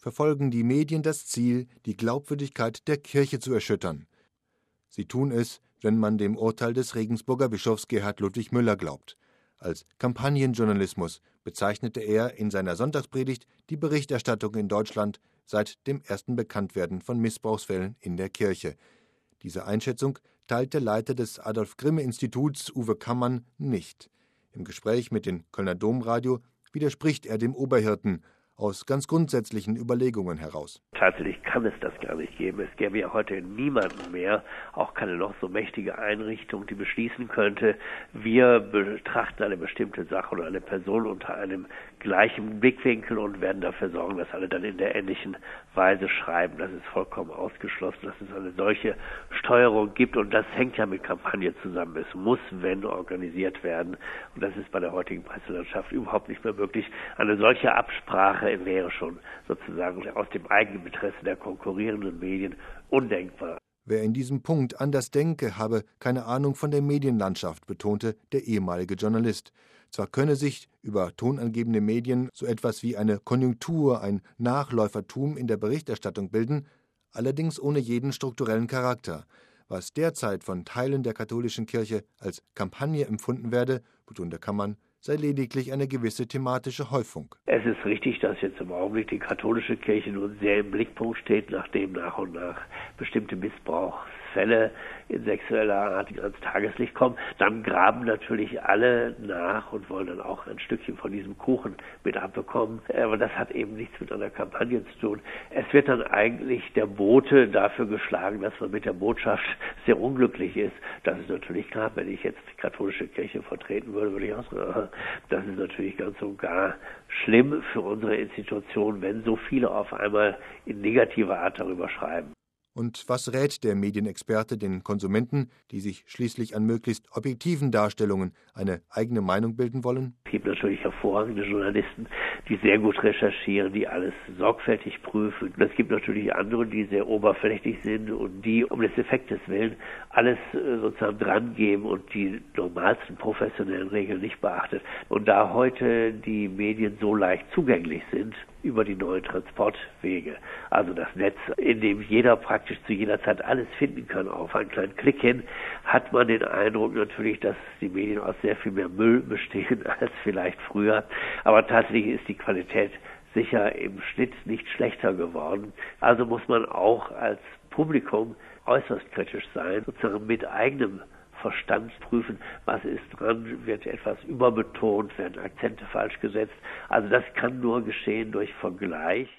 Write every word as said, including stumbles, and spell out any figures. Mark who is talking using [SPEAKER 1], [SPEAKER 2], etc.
[SPEAKER 1] verfolgen die Medien das Ziel, die Glaubwürdigkeit der Kirche zu erschüttern. Sie tun es, wenn man dem Urteil des Regensburger Bischofs Gerhard Ludwig Müller glaubt. Als Kampagnenjournalismus bezeichnete er in seiner Sonntagspredigt die Berichterstattung in Deutschland seit dem ersten Bekanntwerden von Missbrauchsfällen in der Kirche. Diese Einschätzung teilt der Leiter des Adolf-Grimme-Instituts, Uwe Kammann, nicht. Im Gespräch mit dem Kölner Domradio widerspricht er dem Oberhirten aus ganz grundsätzlichen Überlegungen heraus.
[SPEAKER 2] Tatsächlich kann es das gar nicht geben. Es gäbe ja heute niemanden mehr, auch keine noch so mächtige Einrichtung, die beschließen könnte, wir betrachten eine bestimmte Sache oder eine Person unter einem gleichen Blickwinkel und werden dafür sorgen, dass alle dann in der ähnlichen Weise schreiben. Das ist vollkommen ausgeschlossen, dass es eine solche Steuerung gibt, und das hängt ja mit Kampagne zusammen. Es muss, wenn, organisiert werden, und das ist bei der heutigen Presselandschaft überhaupt nicht mehr möglich. Eine solche Absprache wäre schon sozusagen aus dem eigenen Interesse der konkurrierenden Medien undenkbar.
[SPEAKER 1] Wer in diesem Punkt anders denke, habe keine Ahnung von der Medienlandschaft, betonte der ehemalige Journalist. Zwar könne sich über tonangebende Medien so etwas wie eine Konjunktur, ein Nachläufertum in der Berichterstattung bilden, allerdings ohne jeden strukturellen Charakter. Was derzeit von Teilen der katholischen Kirche als Kampagne empfunden werde, betonte Kammann, sei lediglich eine gewisse thematische Häufung.
[SPEAKER 2] Es ist richtig, dass jetzt im Augenblick die katholische Kirche nun sehr im Blickpunkt steht, nachdem nach und nach bestimmte Missbrauchsfälle in sexueller Art ans Tageslicht kommen. Dann graben natürlich alle nach und wollen dann auch ein Stückchen von diesem Kuchen mit abbekommen. Aber das hat eben nichts mit einer Kampagne zu tun. Es wird dann eigentlich der Bote dafür geschlagen, dass man mit der Botschaft sehr unglücklich ist. Das ist natürlich klar, wenn ich jetzt die katholische Kirche vertreten würde, würde ich auch sagen, das ist natürlich ganz und gar schlimm für unsere Institution, wenn so viele auf einmal in negativer Art darüber schreiben.
[SPEAKER 1] Und was rät der Medienexperte den Konsumenten, die sich schließlich an möglichst objektiven Darstellungen eine eigene Meinung bilden wollen?
[SPEAKER 2] Es gibt natürlich hervorragende Journalisten, die sehr gut recherchieren, die alles sorgfältig prüfen. Und es gibt natürlich andere, die sehr oberflächlich sind und die um des Effektes willen alles sozusagen drangeben und die normalsten professionellen Regeln nicht beachtet. Und da heute die Medien so leicht zugänglich sind über die neuen Transportwege, also das Netz, in dem jeder praktisch zu jeder Zeit alles finden kann, auf einen kleinen Klick hin, hat man den Eindruck natürlich, dass die Medien aus sehr viel mehr Müll bestehen als vielleicht früher. Aber tatsächlich ist die Qualität sicher im Schnitt nicht schlechter geworden. Also muss man auch als Publikum äußerst kritisch sein, sozusagen mit eigenem Verstand prüfen, was ist dran, wird etwas überbetont, werden Akzente falsch gesetzt. Also das kann nur geschehen durch Vergleich.